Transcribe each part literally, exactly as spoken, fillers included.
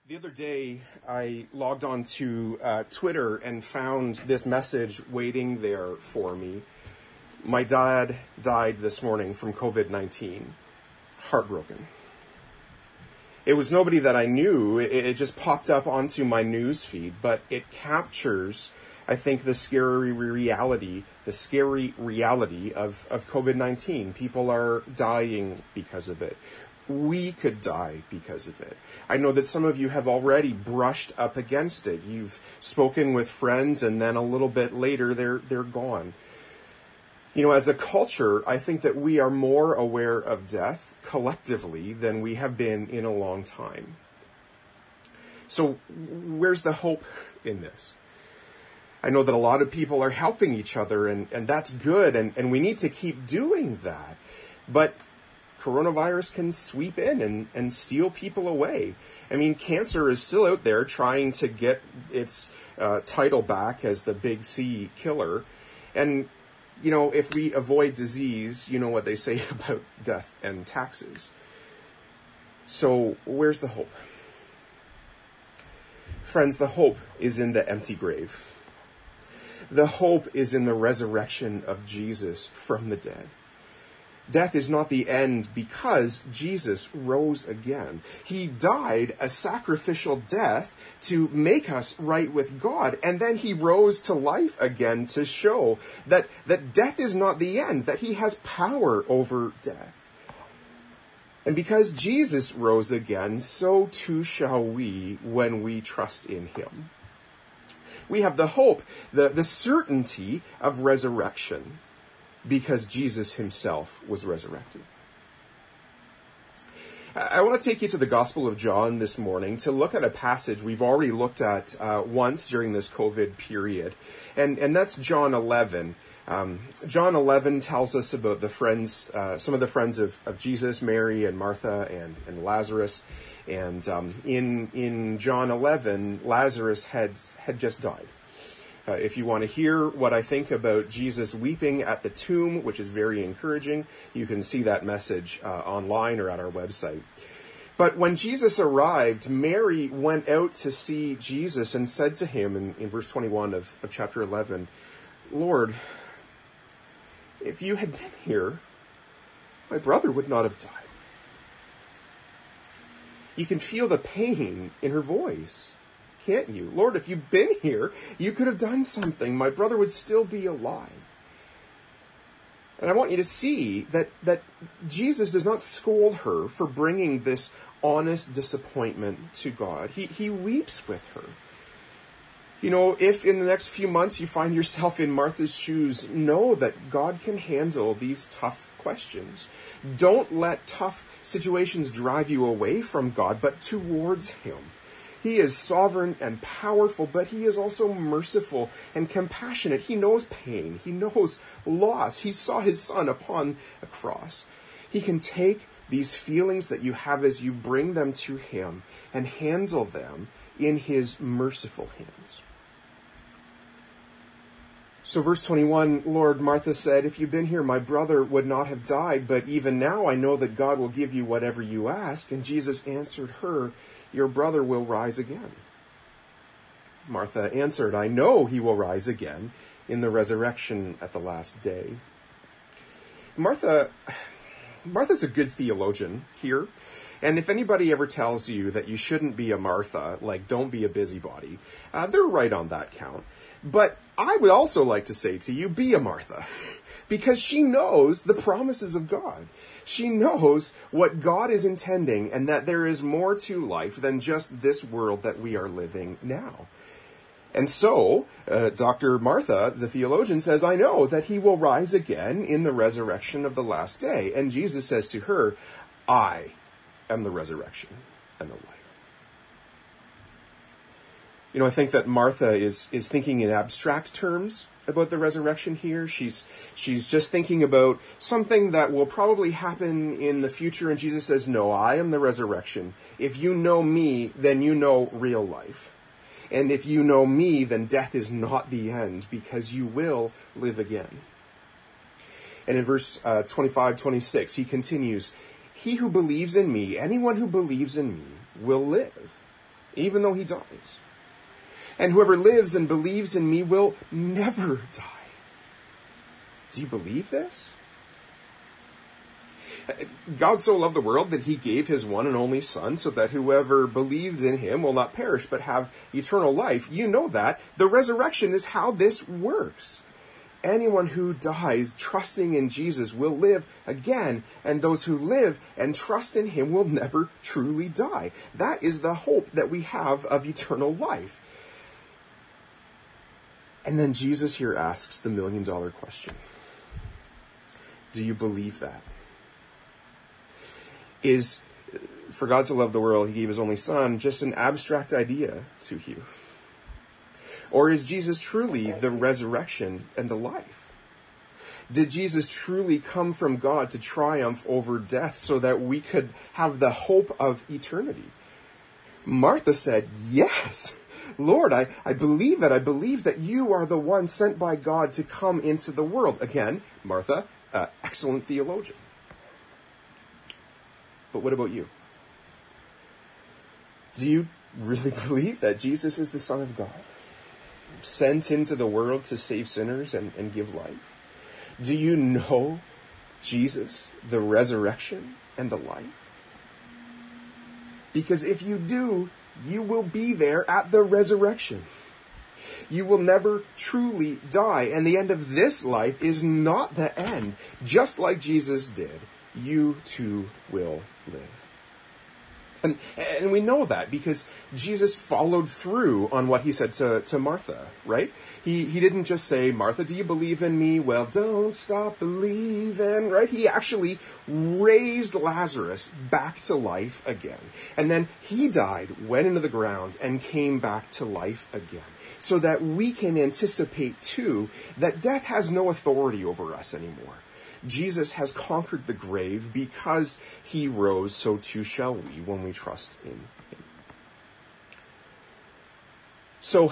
The other day, I logged on to uh, Twitter and found this message waiting there for me. My dad died this morning from covid nineteen. Heartbroken. It was nobody that I knew. It, it just popped up onto my news feed, but it captures, I think, the scary reality, the scary reality of, of covid nineteen. People are dying because of it. We could die because of it. I know that some of you have already brushed up against it. You've spoken with friends, and then a little bit later, they're they're gone. You know, as a culture, I think that we are more aware of death collectively than we have been in a long time. So where's the hope in this? I know that a lot of people are helping each other, and, and that's good, and, and we need to keep doing that. But coronavirus can sweep in and, and steal people away. I mean, cancer is still out there trying to get its uh, title back as the big C killer. And, you know, if we avoid disease, you know what they say about death and taxes. So where's the hope? Friends, the hope is in the empty grave. The hope is in the resurrection of Jesus from the dead. Death is not the end because Jesus rose again. He died a sacrificial death to make us right with God. And then he rose to life again to show that, that death is not the end, that he has power over death. And because Jesus rose again, so too shall we when we trust in him. We have the hope, the, the certainty of resurrection, because Jesus himself was resurrected. I want to take you to the Gospel of John this morning to look at a passage we've already looked at uh, once during this COVID period, and, and that's John eleven. Um, John eleven tells us about the friends, uh, some of the friends of, of Jesus, Mary and Martha and, and Lazarus. And um, in in John eleven, Lazarus had had just died. Uh, if you want to hear what I think about Jesus weeping at the tomb, which is very encouraging, you can see that message uh, online or at our website. But when Jesus arrived, Mary went out to see Jesus and said to him in, in verse twenty-one of, of chapter eleven, "Lord, if you had been here, my brother would not have died." You can feel the pain in her voice, can't you? "Lord, if you'd been here, you could have done something. My brother would still be alive." And I want you to see that, that Jesus does not scold her for bringing this honest disappointment to God. He, he weeps with her. You know, if in the next few months you find yourself in Martha's shoes, know that God can handle these tough questions. Don't let tough situations drive you away from God, but towards him. He is sovereign and powerful, but he is also merciful and compassionate. He knows pain. He knows loss. He saw his son upon a cross. He can take these feelings that you have as you bring them to him and handle them in his merciful hands. So verse twenty-one, "Lord," Martha said, "if you'd been here, my brother would not have died, but even now I know that God will give you whatever you ask." And Jesus answered her, "Your brother will rise again." Martha answered, "I know he will rise again in the resurrection at the last day." Martha, Martha's a good theologian here. And if anybody ever tells you that you shouldn't be a Martha, like don't be a busybody, uh, they're right on that count. But I would also like to say to you, be a Martha, because she knows the promises of God. She knows what God is intending and that there is more to life than just this world that we are living now. And so, uh, Doctor Martha, the theologian, says, "I know that he will rise again in the resurrection of the last day." And Jesus says to her, "I am the resurrection and the life." You know, I think that Martha is is thinking in abstract terms about the resurrection here. She's she's just thinking about something that will probably happen in the future. And Jesus says, "No, I am the resurrection. If you know me, then you know real life. And if you know me, then death is not the end, because you will live again." And in verse uh, twenty-five, twenty-six, he continues, "He who believes in me, anyone who believes in me, will live, even though he dies. And whoever lives and believes in me will never die. Do you believe this? God so loved the world that he gave his one and only Son so that whoever believed in him will not perish but have eternal life. You know that. The resurrection is how this works. Anyone who dies trusting in Jesus will live again, and those who live and trust in him will never truly die. That is the hope that we have of eternal life. And then Jesus here asks the million dollar question. Do you believe that? Is, for God so loved the world, he gave his only Son, just an abstract idea to you? Or is Jesus truly the resurrection and the life? Did Jesus truly come from God to triumph over death so that we could have the hope of eternity? Martha said, yes, Lord, I, I believe it. I believe that you are the one sent by God to come into the world. Again, Martha, uh, excellent theologian. But what about you? Do you really believe that Jesus is the Son of God, sent into the world to save sinners and, and give life? Do you know Jesus, the resurrection and the life? Because if you do, you will be there at the resurrection. You will never truly die. And the end of this life is not the end. Just like Jesus did, you too will live. And, and we know that because Jesus followed through on what he said to, to Martha, right? He, he didn't just say, Martha, do you believe in me? Well, don't stop believing, right? He actually raised Lazarus back to life again. And then he died, went into the ground, and came back to life again. So that we can anticipate, too, that death has no authority over us anymore. Jesus has conquered the grave because he rose, so too shall we when we trust in him. So,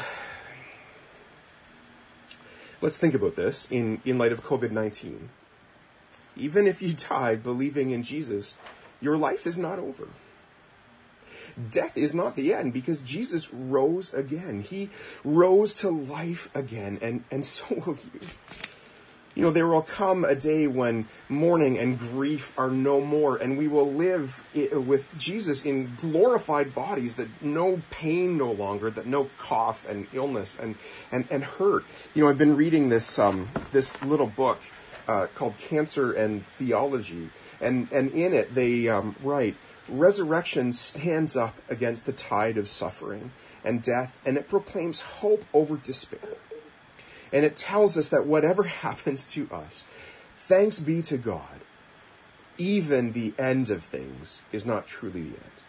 let's think about this in, in light of covid nineteen. Even if you die believing in Jesus, your life is not over. Death is not the end because Jesus rose again. He rose to life again, and, and so will you. You know, there will come a day when mourning and grief are no more, and we will live with Jesus in glorified bodies, that no pain no longer, that no cough and illness and, and, and hurt. You know, I've been reading this um, this little book uh, called Cancer and Theology, and, and in it they um, write, resurrection stands up against the tide of suffering and death, and it proclaims hope over despair. And it tells us that whatever happens to us, thanks be to God, even the end of things is not truly the end.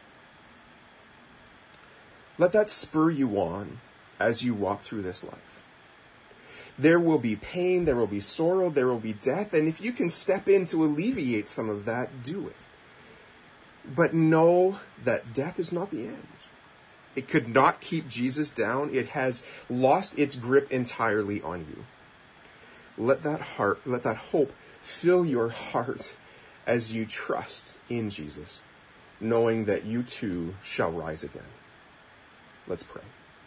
Let that spur you on as you walk through this life. There will be pain, there will be sorrow, there will be death, and if you can step in to alleviate some of that, do it. But know that death is not the end. It could not keep Jesus down. It has lost its grip entirely on you. Let that heart, let that hope fill your heart as you trust in Jesus, knowing that you too shall rise again. Let's pray.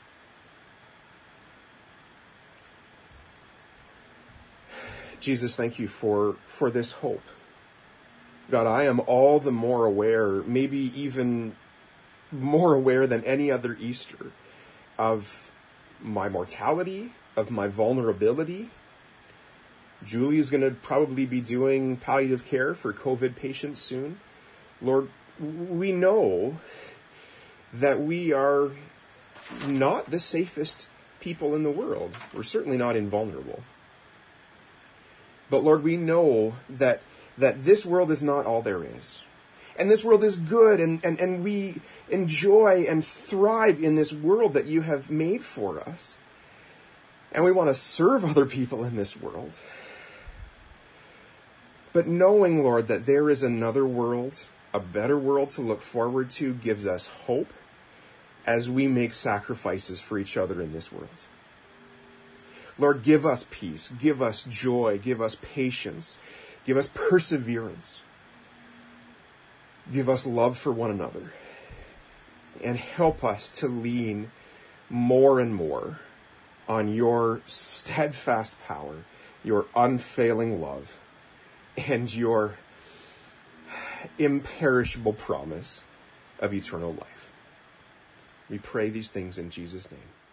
Jesus, thank you for, for this hope. God, I am all the more aware, maybe even more aware than any other Easter, of my mortality, of my vulnerability. Julie is going to probably be doing palliative care for COVID patients soon. Lord, we know that we are not the safest people in the world. We're certainly not invulnerable. But Lord, we know that that this world is not all there is. And this world is good, and, and, and we enjoy and thrive in this world that you have made for us. And we want to serve other people in this world. But knowing, Lord, that there is another world, a better world to look forward to, gives us hope as we make sacrifices for each other in this world. Lord, give us peace, give us joy, give us patience, give us perseverance. Give us love for one another. and help us to lean more and more on your steadfast power, your unfailing love, and your imperishable promise of eternal life. We pray these things in Jesus' name.